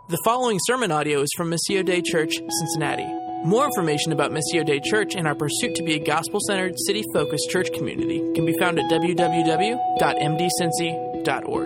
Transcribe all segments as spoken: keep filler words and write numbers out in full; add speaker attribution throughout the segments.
Speaker 1: The following sermon audio is from Missio Dei Church, Cincinnati. More information about Missio Dei Church and our pursuit to be a gospel-centered, city-focused church community can be found at w w w dot m d cincy dot org.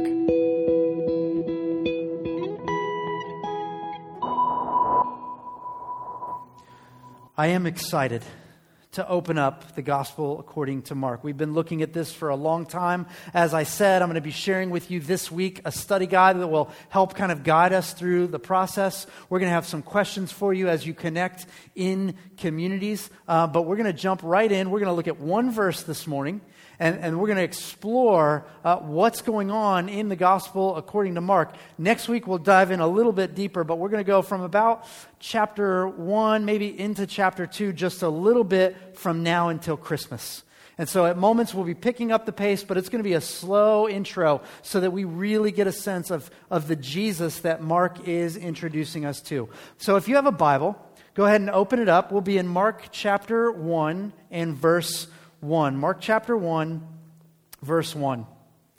Speaker 2: I am excited to open up the gospel according to Mark. We've been looking at this for a long time. As I said, I'm going to be sharing with you this week a study guide that will help kind of guide us through the process. We're going to have some questions for you as you connect in communities, uh, but we're going to jump right in. We're going to look at one verse this morning, and, and we're going to explore uh, what's going on in the gospel according to Mark. Next week, we'll dive in a little bit deeper, but we're going to go from about chapter one, maybe into chapter two, just a little bit from now until Christmas. And so at moments we'll be picking up the pace, but it's going to be a slow intro so that we really get a sense of, of the Jesus that Mark is introducing us to. So if you have a Bible, go ahead and open it up. We'll be in Mark chapter one and verse one. Mark chapter one, verse one.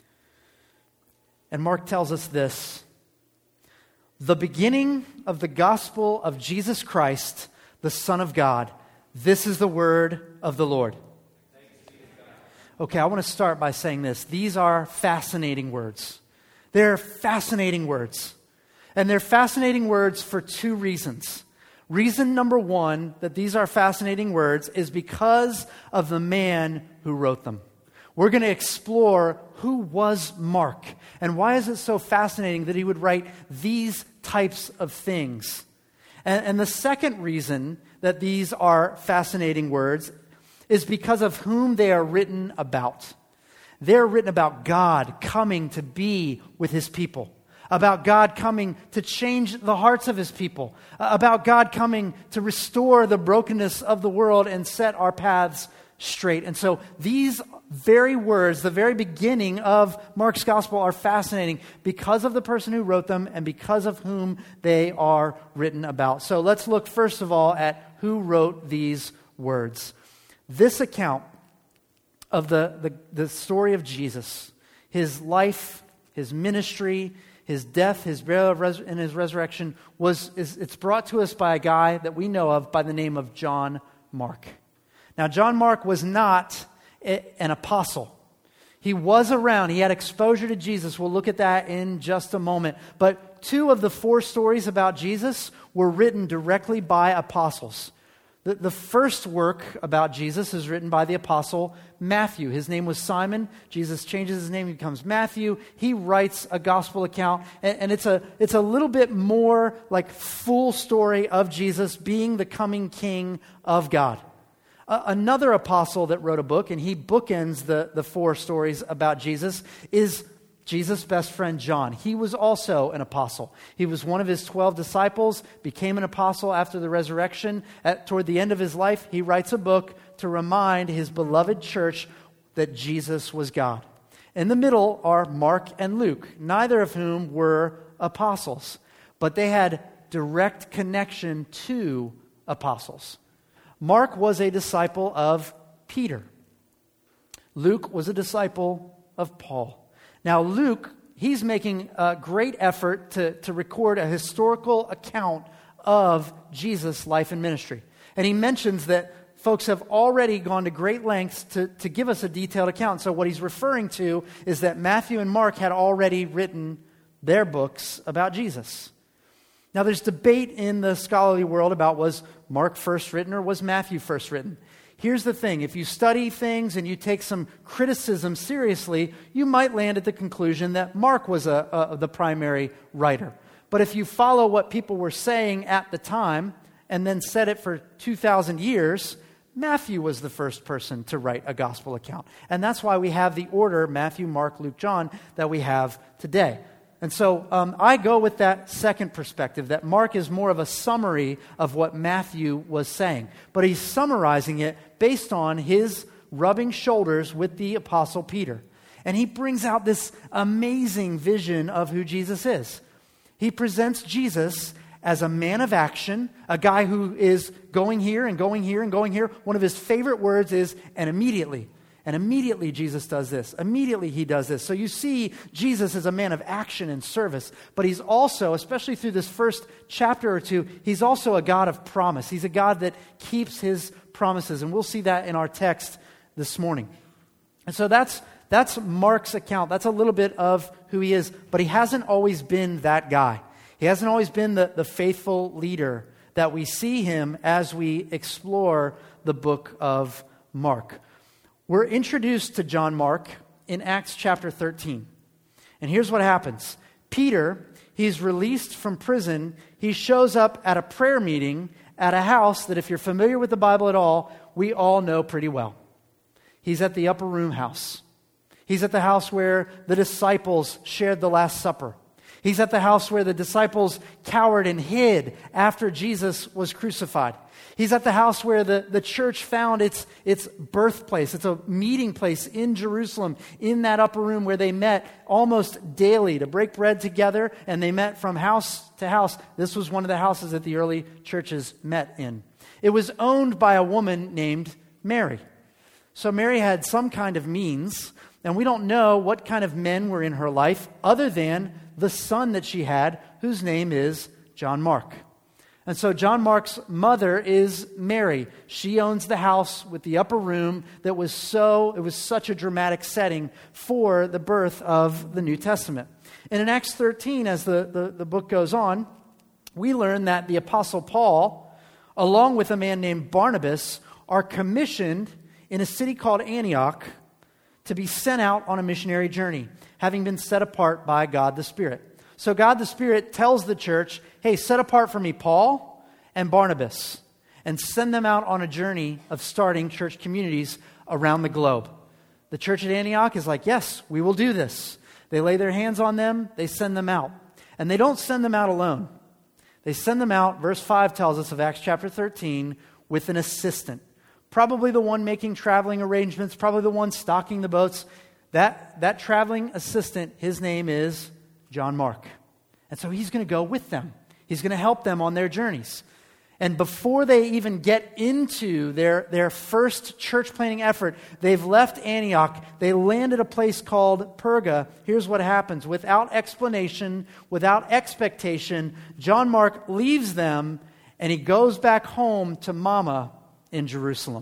Speaker 2: And Mark tells us this: the beginning of the gospel of Jesus Christ, the Son of God. This is the word of the Lord. Okay, I want to start by saying this. These are fascinating words. They're fascinating words. And they're fascinating words for two reasons. Reason number one that these are fascinating words is because of the man who wrote them. We're going to explore who was Mark and why is it so fascinating that he would write these types of things. And, and the second reason that these are fascinating words is because of whom they are written about. They're written about God coming to be with his people, about God coming to change the hearts of his people, about God coming to restore the brokenness of the world and set our paths straight. And so these very words, the very beginning of Mark's gospel, are fascinating because of the person who wrote them and because of whom they are written about. So let's look first of all at who wrote these words. This account of the, the, the story of Jesus, his life, his ministry, his death, his burial, and his resurrection, was is, it's brought to us by a guy that we know of by the name of John Mark. Now, John Mark was not a, an apostle. He was around. He had exposure to Jesus. We'll look at that in just a moment. But two of the four stories about Jesus were written directly by apostles. The, the first work about Jesus is written by the apostle Matthew. His name was Simon. Jesus changes his name. He becomes Matthew. He writes a gospel account. And, and it's a it's a little bit more like full story of Jesus being the coming king of God. Uh, another apostle that wrote a book, and he bookends the, the four stories about Jesus, is Jesus' best friend John. He was also an apostle. He was one of his twelve disciples, became an apostle after the resurrection. At, toward the end of his life, he writes a book to remind his beloved church that Jesus was God. In the middle are Mark and Luke, neither of whom were apostles, but they had direct connection to apostles. Mark was a disciple of Peter. Luke was a disciple of Paul. Now, Luke, he's making a great effort to, to record a historical account of Jesus' life and ministry. And he mentions that folks have already gone to great lengths to, to give us a detailed account. So what he's referring to is that Matthew and Mark had already written their books about Jesus. Now, there's debate in the scholarly world about was Mark first written or was Matthew first written. Here's the thing. If you study things and you take some criticism seriously, you might land at the conclusion that Mark was a, a, the primary writer. But if you follow what people were saying at the time and then said it for two thousand years, Matthew was the first person to write a gospel account. And that's why we have the order Matthew, Mark, Luke, John that we have today. And so um, I go with that second perspective, that Mark is more of a summary of what Matthew was saying. But he's summarizing it based on his rubbing shoulders with the Apostle Peter. And he brings out this amazing vision of who Jesus is. He presents Jesus as a man of action, a guy who is going here and going here and going here. One of his favorite words is, and immediately. And immediately Jesus does this. Immediately he does this. So you see Jesus is a man of action and service, but he's also, especially through this first chapter or two, he's also a God of promise. He's a God that keeps his promises, and we'll see that in our text this morning. And so that's that's Mark's account. That's a little bit of who he is, but he hasn't always been that guy. He hasn't always been the, the faithful leader that we see him as we explore the book of Mark. We're introduced to John Mark in Acts chapter thirteen. And here's what happens. Peter, he's released from prison. He shows up at a prayer meeting at a house that, if you're familiar with the Bible at all, we all know pretty well. He's at the upper room house. He's at the house where the disciples shared the Last Supper. He's at the house where the disciples cowered and hid after Jesus was crucified. He's at the house where the, the church found its, its birthplace. It's a meeting place in Jerusalem, in that upper room where they met almost daily to break bread together, and they met from house to house. This was one of the houses that the early churches met in. It was owned by a woman named Mary. So Mary had some kind of means, and we don't know what kind of men were in her life other than the son that she had, whose name is John Mark. And so John Mark's mother is Mary. She owns the house with the upper room that was so, it was such a dramatic setting for the birth of the New Testament. And in Acts thirteen, as the, the, the book goes on, we learn that the Apostle Paul, along with a man named Barnabas, are commissioned in a city called Antioch to be sent out on a missionary journey, having been set apart by God the Spirit. So God the Spirit tells the church, hey, set apart for me Paul and Barnabas, and send them out on a journey of starting church communities around the globe. The church at Antioch is like, yes, we will do this. They lay their hands on them, they send them out. And they don't send them out alone. They send them out, verse five tells us of Acts chapter thirteen, with an assistant. Probably the one making traveling arrangements, probably the one stocking the boats. That, that traveling assistant, his name is John Mark. And so he's going to go with them. He's going to help them on their journeys. And before they even get into their, their first church planting effort, they've left Antioch. They land at a place called Perga. Here's what happens. Without explanation, without expectation, John Mark leaves them and he goes back home to Mama in Jerusalem.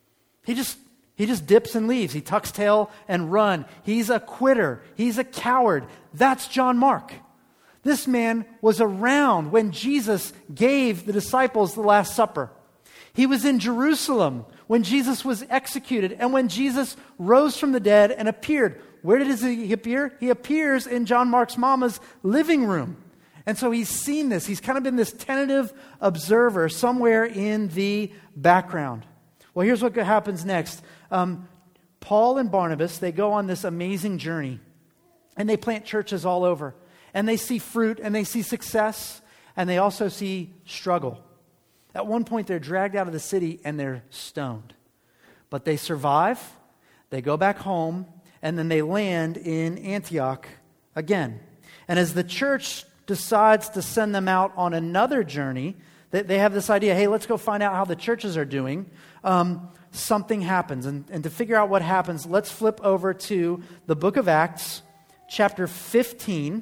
Speaker 2: He just he just dips and leaves. He tucks tail and run. He's a quitter. He's a coward. That's John Mark. This man was around when Jesus gave the disciples the Last Supper. He was in Jerusalem when Jesus was executed and when Jesus rose from the dead and appeared. Where did he appear? He appears in John Mark's mama's living room. And so he's seen this. He's kind of been this tentative observer somewhere in the background. Well, here's what happens next. Um, Paul and Barnabas, they go on this amazing journey. And they plant churches all over. And they see fruit and they see success. And they also see struggle. At one point, they're dragged out of the city and they're stoned. But they survive. They go back home. And then they land in Antioch again. And as the church decides to send them out on another journey, they, they have this idea, hey, let's go find out how the churches are doing. Um, something happens. And, and to figure out what happens, let's flip over to the book of Acts, chapter fifteen.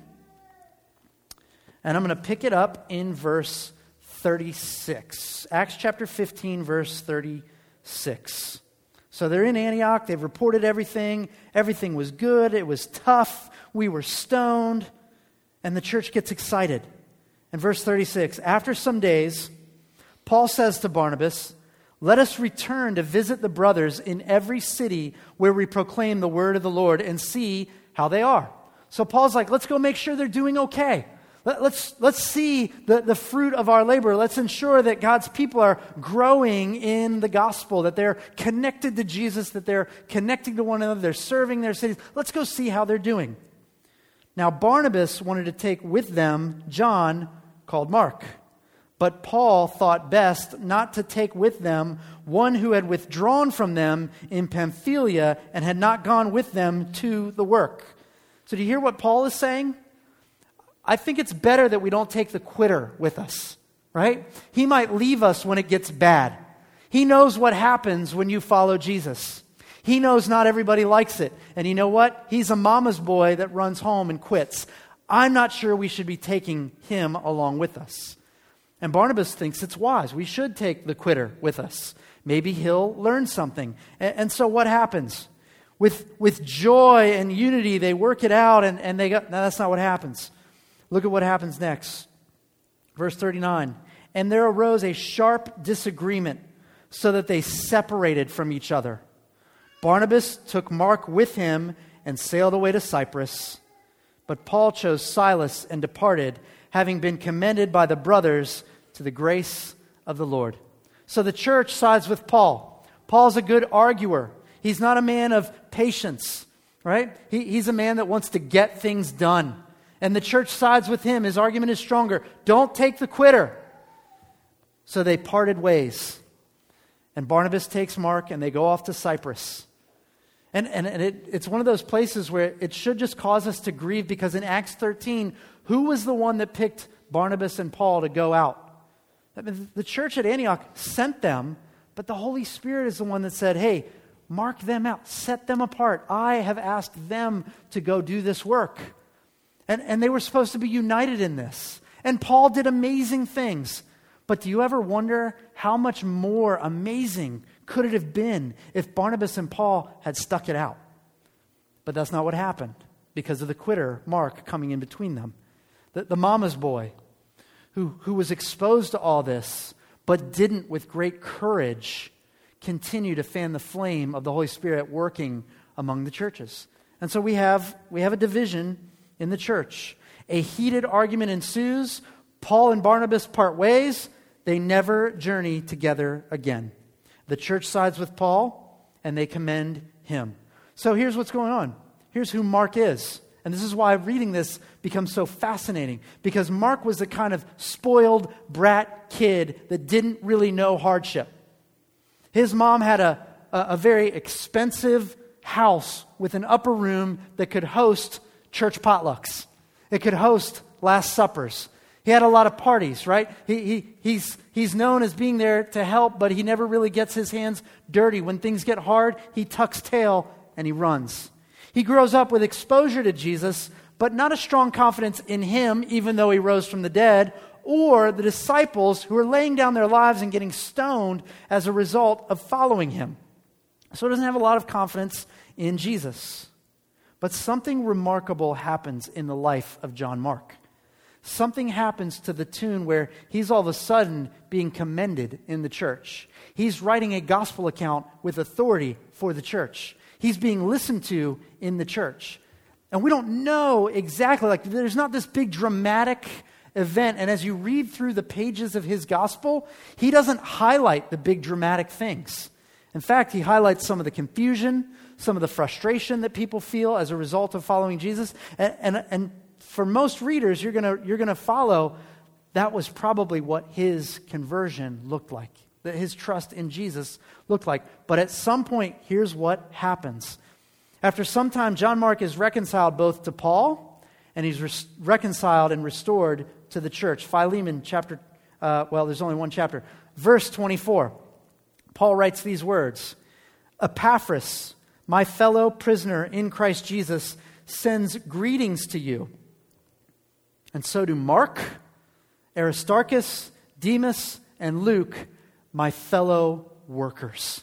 Speaker 2: And I'm going to pick it up in verse thirty-six. Acts chapter fifteen, verse thirty-six. So they're in Antioch. They've reported everything. Everything was good. It was tough. We were stoned. And the church gets excited. In verse thirty-six, after some days, Paul says to Barnabas, let us return to visit the brothers in every city where we proclaim the word of the Lord and see how they are. So Paul's like, let's go make sure they're doing okay. Let, let's, let's see the, the fruit of our labor. Let's ensure that God's people are growing in the gospel, that they're connected to Jesus, that they're connecting to one another, they're serving their cities. Let's go see how they're doing. Now, Barnabas wanted to take with them John, called Mark. But Paul thought best not to take with them one who had withdrawn from them in Pamphylia and had not gone with them to the work. So do you hear what Paul is saying? I think it's better that we don't take the quitter with us, right? He might leave us when it gets bad. He knows what happens when you follow Jesus. He knows not everybody likes it. And you know what? He's a mama's boy that runs home and quits. I'm not sure we should be taking him along with us. And Barnabas thinks it's wise. We should take the quitter with us. Maybe he'll learn something. And, and so what happens? With, with joy and unity, they work it out, and, and they go, no, that's not what happens. Look at what happens next. Verse thirty-nine. And there arose a sharp disagreement, so that they separated from each other. Barnabas took Mark with him and sailed away to Cyprus. But Paul chose Silas and departed, having been commended by the brothers to the grace of the Lord. So the church sides with Paul. Paul's a good arguer. He's not a man of patience, right? He, he's a man that wants to get things done. And the church sides with him. His argument is stronger. Don't take the quitter. So they parted ways. And Barnabas takes Mark and they go off to Cyprus. And, and, and it, it's one of those places where it should just cause us to grieve, because in Acts thirteen, who was the one that picked Barnabas and Paul to go out? I mean, the church at Antioch sent them, but the Holy Spirit is the one that said, hey, mark them out, set them apart. I have asked them to go do this work. And, and they were supposed to be united in this. And Paul did amazing things. But do you ever wonder how much more amazing could it have been if Barnabas and Paul had stuck it out? But that's not what happened, because of the quitter, Mark, coming in between them. The, the mama's boy who, who was exposed to all this, but didn't with great courage continue to fan the flame of the Holy Spirit working among the churches. And so we have, we have a division in the church. A heated argument ensues. Paul and Barnabas part ways. They never journey together again. The church sides with Paul, and they commend him. So here's what's going on. Here's who Mark is. And this is why reading this becomes so fascinating, because Mark was the kind of spoiled brat kid that didn't really know hardship. His mom had a, a, a very expensive house with an upper room that could host church potlucks. It could host Last Suppers. He had a lot of parties, right? He, he, he's, he's known as being there to help, but he never really gets his hands dirty. When things get hard, he tucks tail and he runs. He grows up with exposure to Jesus, but not a strong confidence in him, even though he rose from the dead, or the disciples who are laying down their lives and getting stoned as a result of following him. So he doesn't have a lot of confidence in Jesus. But something remarkable happens in the life of John Mark. Something happens to the tune where he's all of a sudden being commended in the church. He's writing a gospel account with authority for the church. He's being listened to in the church. And we don't know exactly, like there's not this big dramatic event. And as you read through the pages of his gospel, he doesn't highlight the big dramatic things. In fact, he highlights some of the confusion, some of the frustration that people feel as a result of following Jesus. And, and, and for most readers, you're gonna you're gonna follow that was probably what his conversion looked like, that his trust in Jesus looked like. But at some point, here's what happens. After some time, John Mark is reconciled both to Paul, and he's re- reconciled and restored to the church. Philemon chapter, uh, well, there's only one chapter. Verse twenty-four, Paul writes these words, Epaphras, my fellow prisoner in Christ Jesus, sends greetings to you. And so do Mark, Aristarchus, Demas, and Luke, my fellow workers.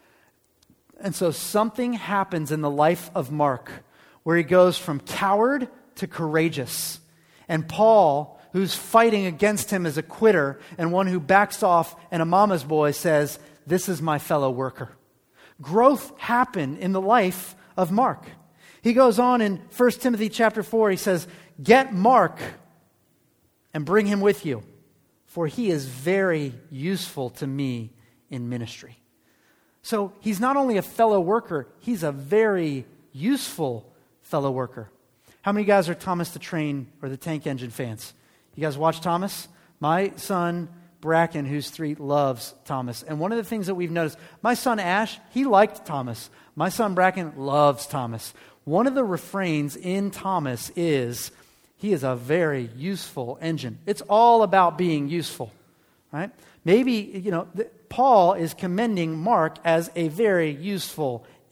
Speaker 2: And so something happens in the life of Mark where he goes from coward to courageous. And Paul, who's fighting against him as a quitter and one who backs off and a mama's boy, says, this is my fellow worker. Growth happened in the life of Mark. He goes on in First Timothy chapter four, he says, get Mark and bring him with you, for he is very useful to me in ministry. So he's not only a fellow worker, he's a very useful fellow worker. How many guys are Thomas the Train or the Tank Engine fans? You guys watch Thomas? My son Bracken, who's three, loves Thomas. And one of the things that we've noticed, my son Ash, he liked Thomas. My son Bracken loves Thomas. One of the refrains in Thomas is, he is a very useful engine. It's all about being useful, right? Maybe, you know, the, Paul is commending Mark as a very useful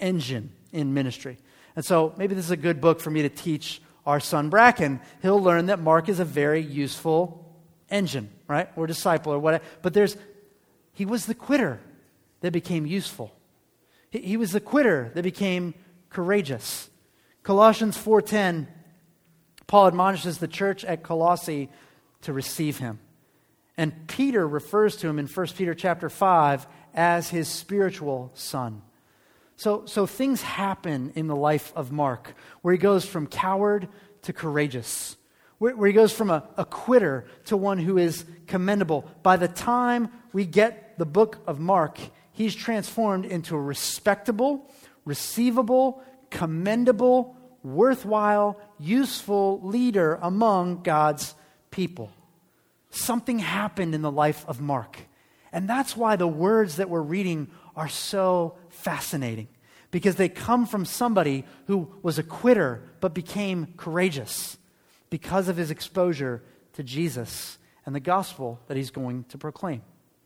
Speaker 2: engine in ministry. And so maybe this is a good book for me to teach our son Bracken. He'll learn that Mark is a very useful engine, right? Or disciple or whatever. But there's, he was the quitter that became useful. He, he was the quitter that became courageous. Colossians four ten, Paul admonishes the church at Colossae to receive him. And Peter refers to him in First Peter chapter five as his spiritual son. So, so things happen in the life of Mark, where he goes from coward to courageous, where, where he goes from a, a quitter to one who is commendable. By the time we get the book of Mark, he's transformed into a respectable, receivable, commendable, worthwhile, useful leader among God's people. Something happened in the life of Mark. And that's why the words that we're reading are so fascinating, because they come from somebody who was a quitter but became courageous because of his exposure to Jesus and the gospel that he's going to proclaim.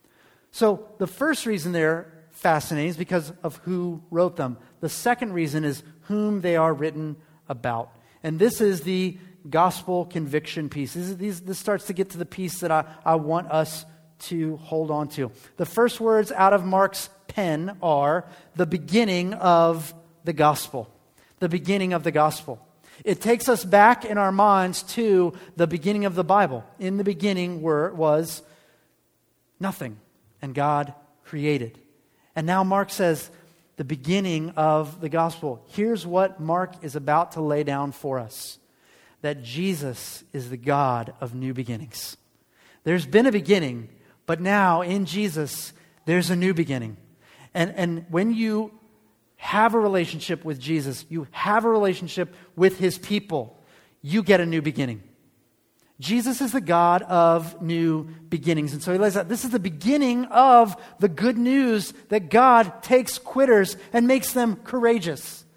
Speaker 2: So the first reason they're fascinating is because of who wrote them. The second reason is whom they are written about. And this is the gospel conviction piece. This, is, these, this starts to get to the piece that I, I want us to hold on to. The first words out of Mark's pen are the beginning of the gospel. The beginning of the gospel. It takes us back in our minds to the beginning of the Bible. In the beginning were, was nothing, and God created. And now Mark says, the beginning of the gospel. Here's what Mark is about to lay down for us. That Jesus is the God of new beginnings. There's been a beginning, but now in Jesus, there's a new beginning. And, and when you have a relationship with Jesus, you have a relationship with his people, you get a new beginning. Jesus is the God of new beginnings. And so he lays out, this is the beginning of the good news that God takes quitters and makes them courageous.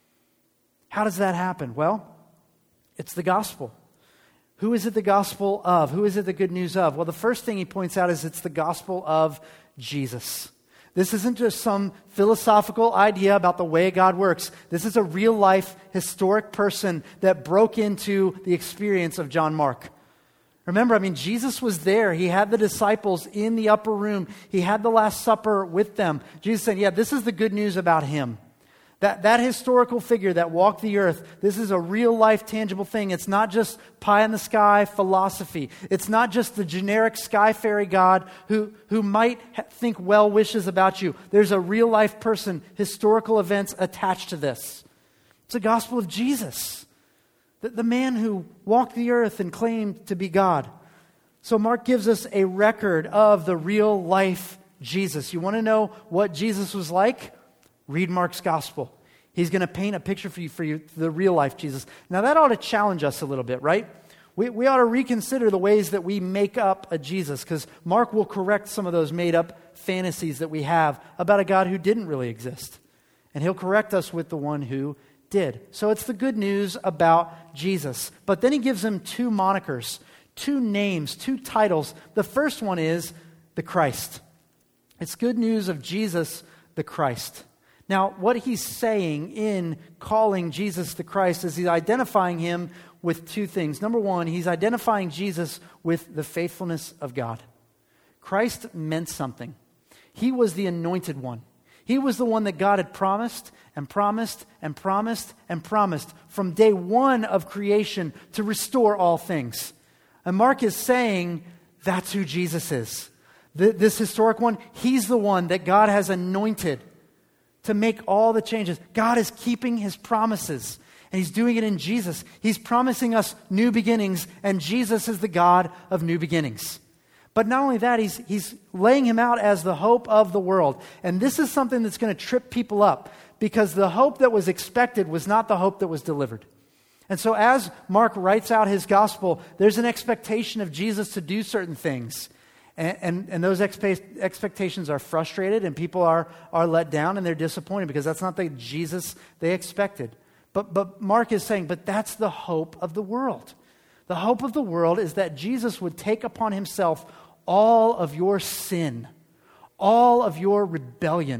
Speaker 2: How does that happen? Well, it's the gospel. Who is it the gospel of? Who is it the good news of? Well, the first thing he points out is it's the gospel of Jesus. This isn't just some philosophical idea about the way God works. This is a real-life, historic person that broke into the experience of John Mark. Remember, I mean, Jesus was there. He had the disciples in the upper room. He had the Last Supper with them. Jesus said, yeah, this is the good news about him. That, that historical figure that walked the earth, this is a real-life, tangible thing. It's not just pie-in-the-sky philosophy. It's not just the generic sky fairy God who, who might ha- think well wishes about you. There's a real-life person, historical events attached to this. It's the gospel of Jesus, the, the man who walked the earth and claimed to be God. So Mark gives us a record of the real-life Jesus. You want to know what Jesus was like? Read Mark's gospel. He's going to paint a picture for you, for you, the real life Jesus. Now that ought to challenge us a little bit, right? We, we ought to reconsider the ways that we make up a Jesus, because Mark will correct some of those made up fantasies that we have about a God who didn't really exist. And he'll correct us with the one who did. So it's the good news about Jesus. But then he gives him two monikers, two names, two titles. The first one is the Christ. It's good news of Jesus the Christ. Now, what he's saying in calling Jesus the Christ is he's identifying him with two things. Number one, he's identifying Jesus with the faithfulness of God. Christ meant something. He was the anointed one. He was the one that God had promised and promised and promised and promised from day one of creation to restore all things. And Mark is saying that's who Jesus is. This historic one, he's the one that God has anointed to make all the changes. God is keeping his promises, and he's doing it in Jesus. He's promising us new beginnings, and Jesus is the God of new beginnings. But not only that, he's, he's laying him out as the hope of the world. And this is something that's going to trip people up, because the hope that was expected was not the hope that was delivered. And so as Mark writes out his gospel, there's an expectation of Jesus to do certain things. And, and, and those expe- expectations are frustrated, and people are, are let down, and they're disappointed because that's not the Jesus they expected. But, but Mark is saying, but that's the hope of the world. The hope of the world is that Jesus would take upon himself all of your sin, all of your rebellion,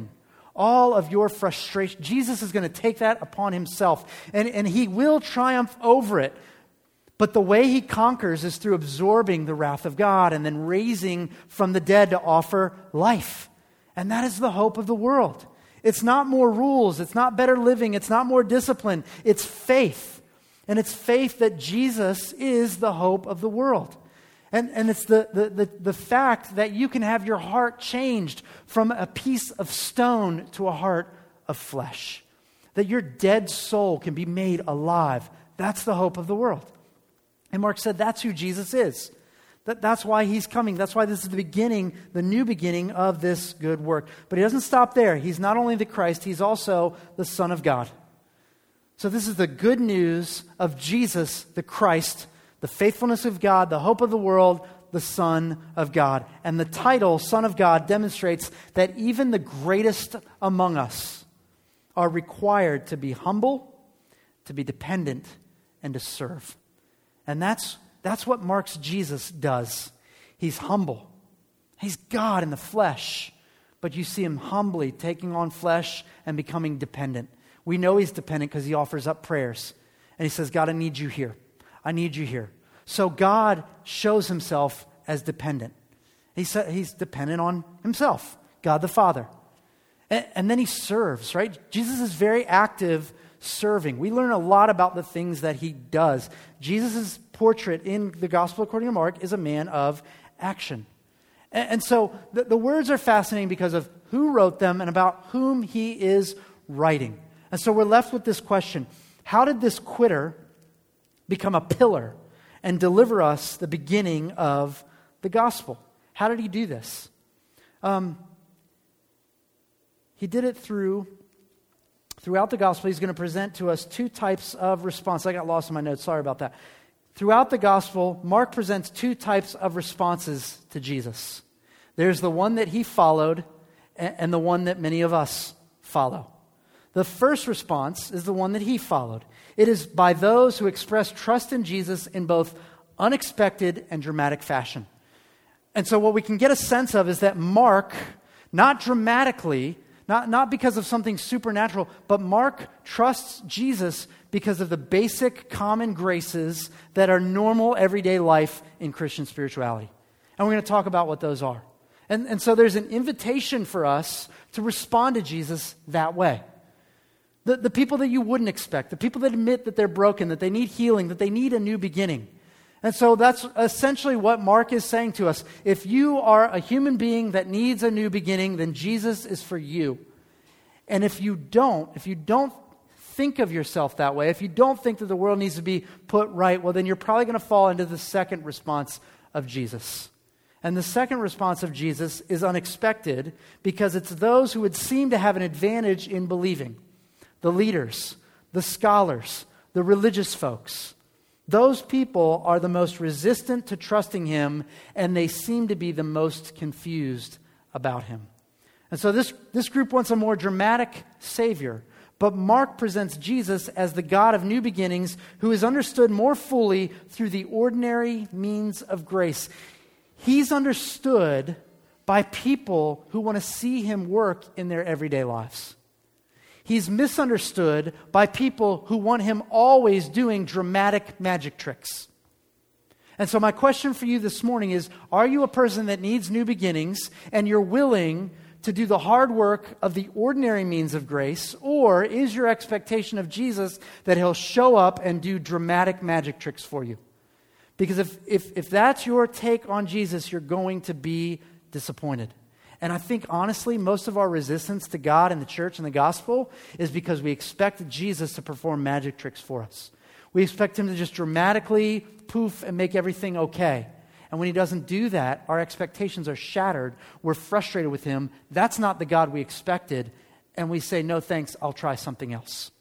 Speaker 2: all of your frustration. Jesus is going to take that upon himself, and, and he will triumph over it. But the way he conquers is through absorbing the wrath of God and then raising from the dead to offer life. And that is the hope of the world. It's not more rules. It's not better living. It's not more discipline. It's faith. And it's faith that Jesus is the hope of the world. And, and it's the, the, the, the fact that you can have your heart changed from a piece of stone to a heart of flesh. That your dead soul can be made alive. That's the hope of the world. And Mark said that's who Jesus is. That, that's why he's coming. That's why this is the beginning, the new beginning of this good work. But he doesn't stop there. He's not only the Christ, he's also the Son of God. So this is the good news of Jesus, the Christ, the faithfulness of God, the hope of the world, the Son of God. And the title, Son of God, demonstrates that even the greatest among us are required to be humble, to be dependent, and to serve. And that's, that's what Mark's Jesus does. He's humble. He's God in the flesh. But you see him humbly taking on flesh and becoming dependent. We know he's dependent because he offers up prayers. And he says, God, I need you here. I need you here. So God shows himself as dependent. He sa- he's dependent on himself, God the Father. And, and then he serves, right? Jesus is very active serving. We learn a lot about the things that he does. Jesus' portrait in the Gospel according to Mark is a man of action. And, and so the, the words are fascinating because of who wrote them and about whom he is writing. And so we're left with this question: how did this quitter become a pillar and deliver us the beginning of the gospel? How did he do this? Um, he did it through Throughout the gospel, he's going to present to us two types of response. I got lost in my notes. Sorry about that. Throughout the gospel, Mark presents two types of responses to Jesus. There's the one that he followed and the one that many of us follow. The first response is the one that he followed. It is by those who express trust in Jesus in both unexpected and dramatic fashion. And so what we can get a sense of is that Mark, not dramatically, Not, not because of something supernatural, but Mark trusts Jesus because of the basic common graces that are normal everyday life in Christian spirituality. And we're going to talk about what those are. And, and so there's an invitation for us to respond to Jesus that way. The, the people that you wouldn't expect, the people that admit that they're broken, that they need healing, that they need a new beginning. And so that's essentially what Mark is saying to us. If you are a human being that needs a new beginning, then Jesus is for you. And if you don't, if you don't think of yourself that way, if you don't think that the world needs to be put right, well, then you're probably going to fall into the second response of Jesus. And the second response of Jesus is unexpected because it's those who would seem to have an advantage in believing. The leaders, the scholars, the religious folks. Those people are the most resistant to trusting him, and they seem to be the most confused about him. And so this, this group wants a more dramatic Savior, but Mark presents Jesus as the God of new beginnings who is understood more fully through the ordinary means of grace. He's understood by people who want to see him work in their everyday lives. He's misunderstood by people who want him always doing dramatic magic tricks. And so my question for you this morning is, are you a person that needs new beginnings and you're willing to do the hard work of the ordinary means of grace, or is your expectation of Jesus that he'll show up and do dramatic magic tricks for you? Because if, if, if that's your take on Jesus, you're going to be disappointed. And I think, honestly, most of our resistance to God and the church and the gospel is because we expect Jesus to perform magic tricks for us. We expect him to just dramatically poof and make everything okay. And when he doesn't do that, our expectations are shattered. We're frustrated with him. That's not the God we expected. And we say, no thanks, I'll try something else.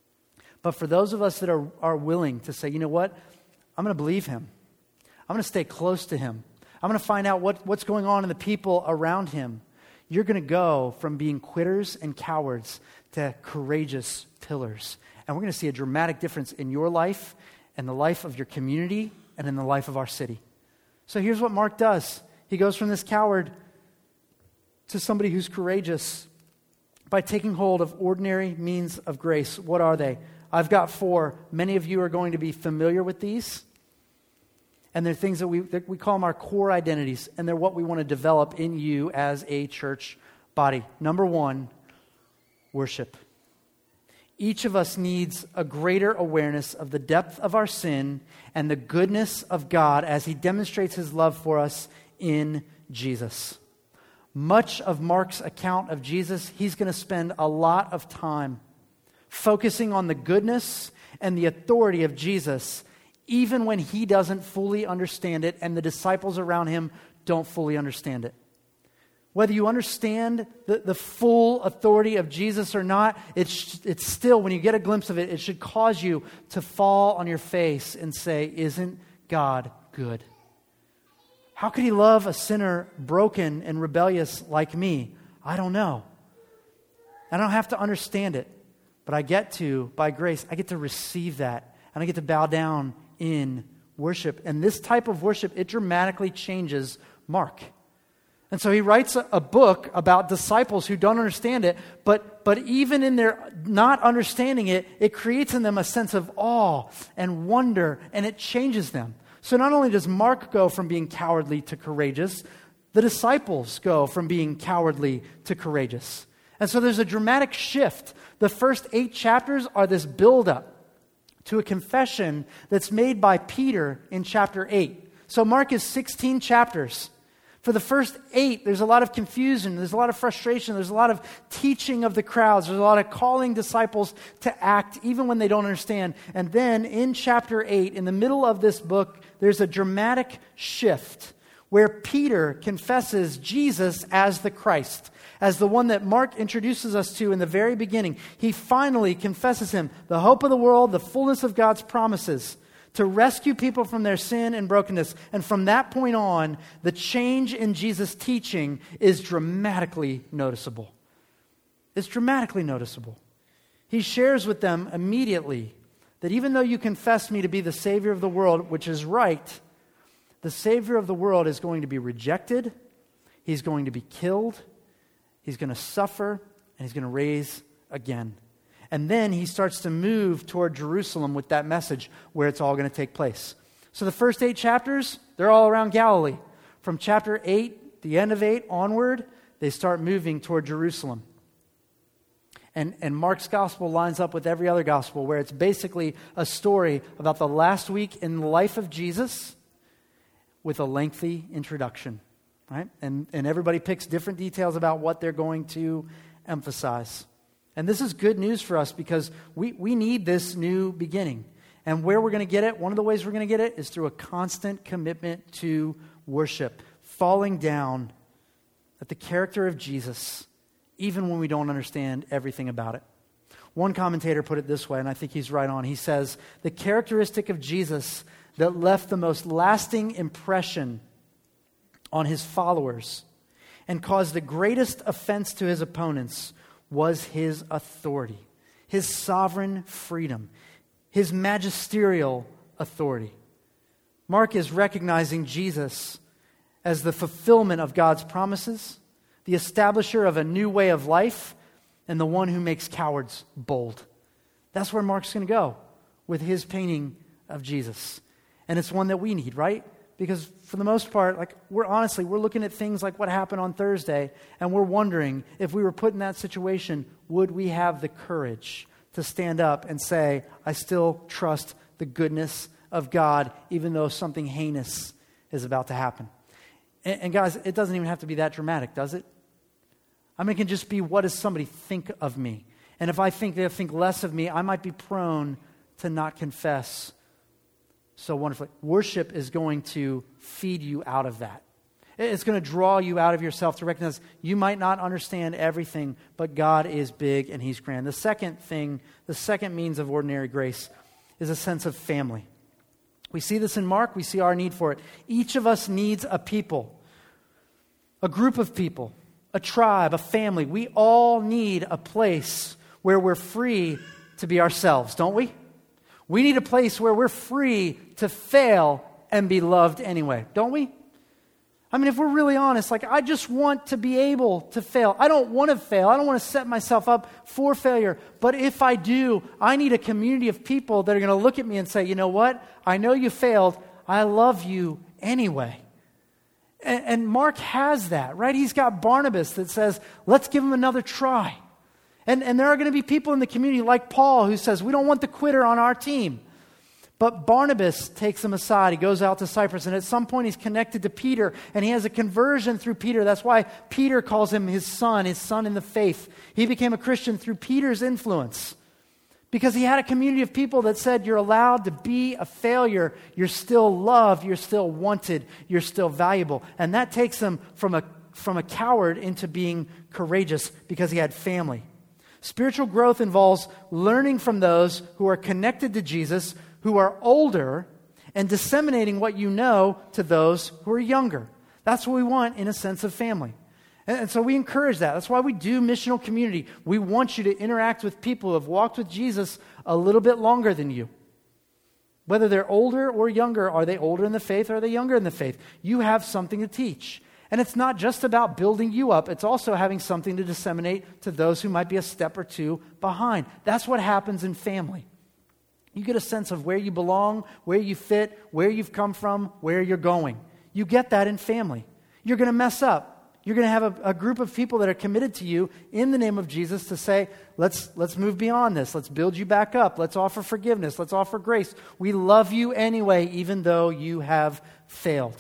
Speaker 2: But for those of us that are, are willing to say, you know what? I'm going to believe him. I'm going to stay close to him. I'm going to find out what, what's going on in the people around him. You're going to go from being quitters and cowards to courageous pillars. And we're going to see a dramatic difference in your life and the life of your community and in the life of our city. So here's what Mark does. He goes from this coward to somebody who's courageous by taking hold of ordinary means of grace. What are they? I've got four. Many of you are going to be familiar with these. And they're things that we, that we call them our core identities. And they're what we want to develop in you as a church body. Number one, worship. Each of us needs a greater awareness of the depth of our sin and the goodness of God as He demonstrates His love for us in Jesus. Much of Mark's account of Jesus, he's going to spend a lot of time focusing on the goodness and the authority of Jesus, even when he doesn't fully understand it and the disciples around him don't fully understand it. Whether you understand the, the full authority of Jesus or not, it's, it's still, when you get a glimpse of it, it should cause you to fall on your face and say, isn't God good? How could He love a sinner broken and rebellious like me? I don't know. I don't have to understand it, but I get to, by grace, I get to receive that, and I get to bow down in worship. And this type of worship, it dramatically changes Mark. And so he writes a, a book about disciples who don't understand it, but, but even in their not understanding it, it creates in them a sense of awe and wonder, and it changes them. So not only does Mark go from being cowardly to courageous, the disciples go from being cowardly to courageous. And so there's a dramatic shift. The first eight chapters are this build-up to a confession that's made by Peter in chapter eight. So Mark is sixteen chapters. For the first eight, there's a lot of confusion, there's a lot of frustration, there's a lot of teaching of the crowds, there's a lot of calling disciples to act even when they don't understand. And then in chapter eight, in the middle of this book, there's a dramatic shift where Peter confesses Jesus as the Christ, as the one that Mark introduces us to in the very beginning. He finally confesses Him, the hope of the world, the fullness of God's promises, to rescue people from their sin and brokenness. And from that point on, the change in Jesus' teaching is dramatically noticeable. It's dramatically noticeable. He shares with them immediately that even though you confess me to be the Savior of the world, which is right, the Savior of the world is going to be rejected, He's going to be killed, He's going to suffer, and He's going to raise again. And then he starts to move toward Jerusalem with that message where it's all going to take place. So the first eight chapters, they're all around Galilee. From chapter eight, the end of eight onward, they start moving toward Jerusalem. And, and Mark's gospel lines up with every other gospel where it's basically a story about the last week in the life of Jesus with a lengthy introduction. Right? And, and everybody picks different details about what they're going to emphasize. And this is good news for us because we, we need this new beginning. And where we're going to get it, one of the ways we're going to get it is through a constant commitment to worship, falling down at the character of Jesus, even when we don't understand everything about it. One commentator put it this way, and I think he's right on. He says, the characteristic of Jesus that left the most lasting impression on His followers and caused the greatest offense to His opponents was His authority, His sovereign freedom, His magisterial authority. Mark is recognizing Jesus as the fulfillment of God's promises, the establisher of a new way of life, and the one who makes cowards bold. That's where Mark's going to go with his painting of Jesus. And it's one that we need, right? Because for the most part, like we're honestly, we're looking at things like what happened on Thursday, and we're wondering if we were put in that situation, would we have the courage to stand up and say, I still trust the goodness of God, even though something heinous is about to happen. And, and guys, it doesn't even have to be that dramatic, does it? I mean, it can just be, what does somebody think of me? And if I think they'll think less of me, I might be prone to not confess so wonderfully. Worship is going to feed you out of that. It's going to draw you out of yourself to recognize you might not understand everything, but God is big and He's grand. The second thing, the second means of ordinary grace is a sense of family. We see this in Mark. We see our need for it. Each of us needs a people, a group of people, a tribe, a family. We all need a place where we're free to be ourselves, don't we? We need a place where we're free to fail and be loved anyway, don't we? I mean, if we're really honest, like, I just want to be able to fail. I don't want to fail. I don't want to set myself up for failure. But if I do, I need a community of people that are going to look at me and say, you know what? I know you failed. I love you anyway. And, and Mark has that, right? He's got Barnabas that says, let's give him another try. And, and there are going to be people in the community like Paul who says, we don't want the quitter on our team. But Barnabas takes him aside. He goes out to Cyprus, and at some point he's connected to Peter, and he has a conversion through Peter. That's why Peter calls him his son, his son in the faith. He became a Christian through Peter's influence because he had a community of people that said, you're allowed to be a failure. You're still loved. You're still wanted. You're still valuable. And that takes him from a, from a coward into being courageous because he had family. Spiritual growth involves learning from those who are connected to Jesus, who are older, and disseminating what you know to those who are younger. That's what we want in a sense of family. And, and so we encourage that. That's why we do missional community. We want you to interact with people who have walked with Jesus a little bit longer than you. Whether they're older or younger, are they older in the faith or are they younger in the faith? You have something to teach. And it's not just about building you up, it's also having something to disseminate to those who might be a step or two behind. That's what happens in family. You get a sense of where you belong, where you fit, where you've come from, where you're going. You get that in family. You're going to mess up. You're going to have a, a group of people that are committed to you in the name of Jesus to say, let's, let's move beyond this. Let's build you back up. Let's offer forgiveness. Let's offer grace. We love you anyway, even though you have failed.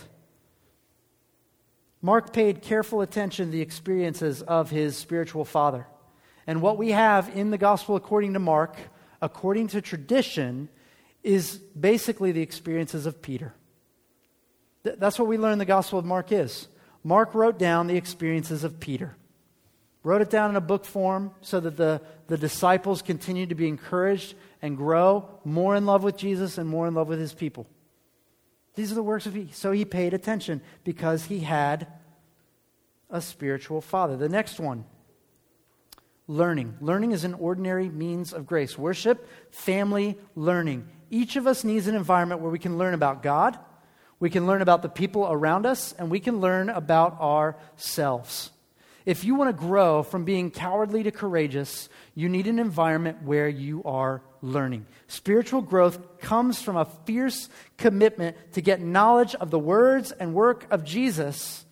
Speaker 2: Mark paid careful attention to the experiences of his spiritual father. And what we have in the gospel according to Mark, according to tradition, is basically the experiences of Peter. Th- that's what we learn the Gospel of Mark is. Mark wrote down the experiences of Peter. Wrote it down in a book form so that the, the disciples continue to be encouraged and grow more in love with Jesus and more in love with his people. These are the works of he. So he paid attention because he had a spiritual father. The next one. Learning. Learning is an ordinary means of grace. Worship, family, learning. Each of us needs an environment where we can learn about God, we can learn about the people around us, and we can learn about ourselves. If you want to grow from being cowardly to courageous, you need an environment where you are learning. Spiritual growth comes from a fierce commitment to get knowledge of the words and work of Jesus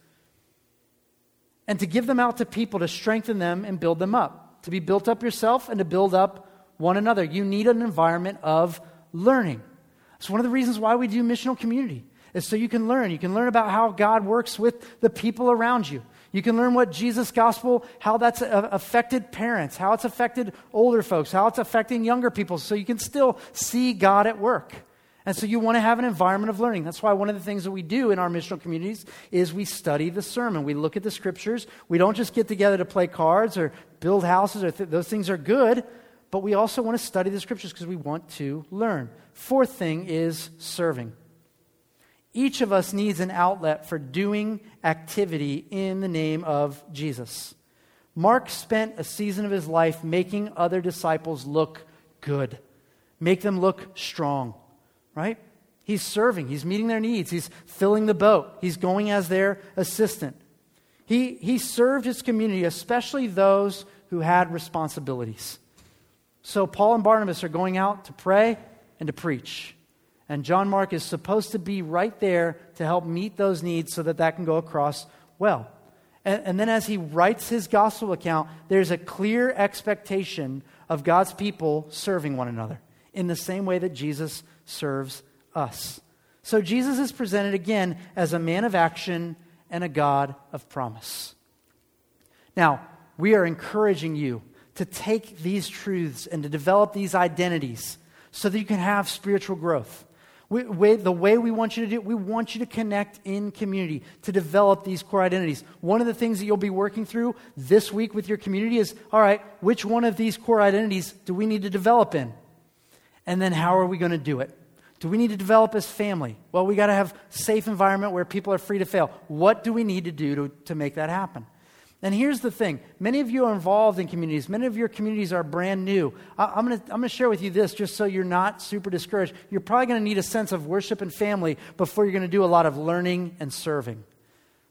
Speaker 2: and to give them out to people to strengthen them and build them up. To be built up yourself and to build up one another. You need an environment of learning. It's one of the reasons why we do missional community. Is so you can learn. You can learn about how God works with the people around you. You can learn what Jesus' gospel, how that's affected parents, how it's affected older folks, how it's affecting younger people, so you can still see God at work. And so you want to have an environment of learning. That's why one of the things that we do in our missional communities is we study the sermon. We look at the scriptures. We don't just get together to play cards or build houses. Or th- those things are good, but we also want to study the scriptures because we want to learn. Fourth thing is serving. Each of us needs an outlet for doing activity in the name of Jesus. Mark spent a season of his life making other disciples look good, make them look strong. Right? He's serving. He's meeting their needs. He's filling the boat. He's going as their assistant. He, he served his community, especially those who had responsibilities. So Paul and Barnabas are going out to pray and to preach. And John Mark is supposed to be right there to help meet those needs so that that can go across well. And, and then as he writes his gospel account, there's a clear expectation of God's people serving one another in the same way that Jesus serves us. So Jesus is presented again as a man of action and a God of promise. Now, we are encouraging you to take these truths and to develop these identities so that you can have spiritual growth. We, we, the way we want you to do it, we want you to connect in community, to develop these core identities. One of the things that you'll be working through this week with your community is, all right, which one of these core identities do we need to develop in? And then how are we going to do it? Do we need to develop as family? Well, we got to have a safe environment where people are free to fail. What do we need to do to, to make that happen? And here's the thing. Many of you are involved in communities. Many of your communities are brand new. I, I'm going to I'm going to share with you this just so you're not super discouraged. You're probably going to need a sense of worship and family before you're going to do a lot of learning and serving.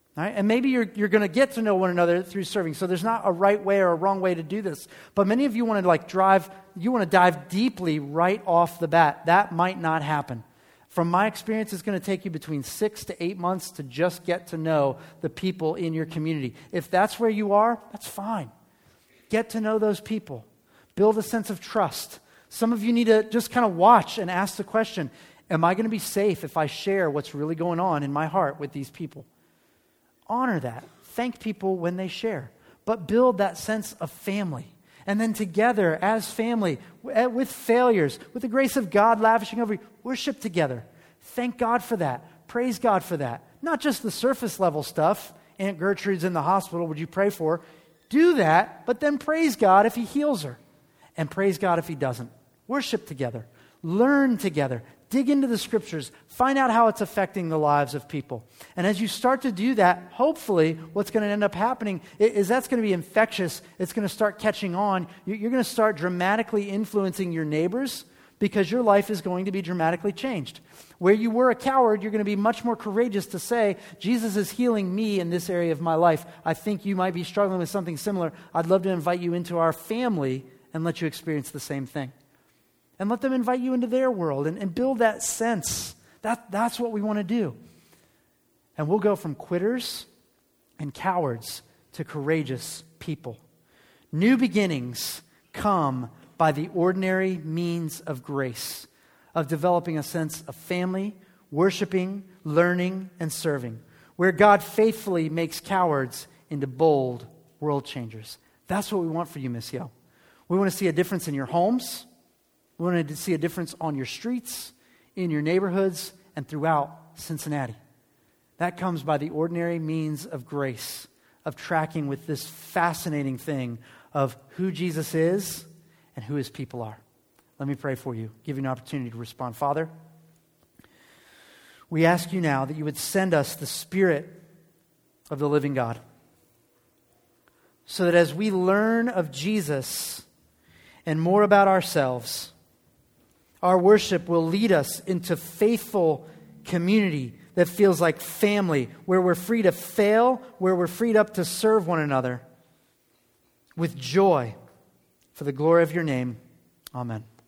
Speaker 2: Right? And maybe you're, you're going to get to know one another through serving. So there's not a right way or a wrong way to do this. But many of you want to like drive, you want to dive deeply right off the bat. That might not happen. From my experience, it's going to take you between six to eight months to just get to know the people in your community. If that's where you are, that's fine. Get to know those people. Build a sense of trust. Some of you need to just kind of watch and ask the question, am I going to be safe if I share what's really going on in my heart with these people? Honor that. Thank people when they share. But build that sense of family. And then together as family, with failures, with the grace of God lavishing over you, worship together. Thank God for that. Praise God for that. Not just the surface level stuff. Aunt Gertrude's in the hospital, would you pray for her? Do that, but then praise God if He heals her. And praise God if He doesn't. Worship together. Learn together. Dig into the Scriptures. Find out how it's affecting the lives of people. And as you start to do that, hopefully what's going to end up happening is that's going to be infectious. It's going to start catching on. You're going to start dramatically influencing your neighbors because your life is going to be dramatically changed. Where you were a coward, you're going to be much more courageous to say, Jesus is healing me in this area of my life. I think you might be struggling with something similar. I'd love to invite you into our family and let you experience the same thing. And let them invite you into their world and, and build that sense. That, that's what we want to do. And we'll go from quitters and cowards to courageous people. New beginnings come by the ordinary means of grace, of developing a sense of family, worshiping, learning, and serving, where God faithfully makes cowards into bold world changers. That's what we want for you, Missio. We want to see a difference in your homes. We want to see a difference on your streets, in your neighborhoods, and throughout Cincinnati. That comes by the ordinary means of grace, of tracking with this fascinating thing of who Jesus is and who His people are. Let me pray for you, give you an opportunity to respond. Father, we ask you now that you would send us the Spirit of the living God, so that as we learn of Jesus and more about ourselves, our worship will lead us into faithful community that feels like family, where we're free to fail, where we're freed up to serve one another with joy for the glory of your name. Amen.